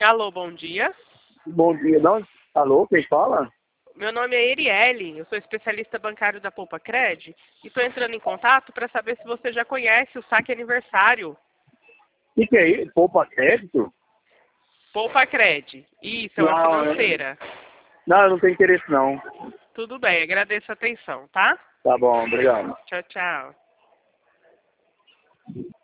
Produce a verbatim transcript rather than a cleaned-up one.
Alô, bom dia. Bom dia, não? Alô, quem fala? Meu nome é Erielle, eu sou especialista bancário da Poupa Cred e estou entrando em contato para saber se você já conhece o saque aniversário. O que, que é isso? Poupa crédito? Poupa Cred. Isso, é uma Não, eu- financeira. não, eu não tenho interesse não. Tudo bem, agradeço a atenção, tá? Tá bom, obrigado. Tchau, tchau.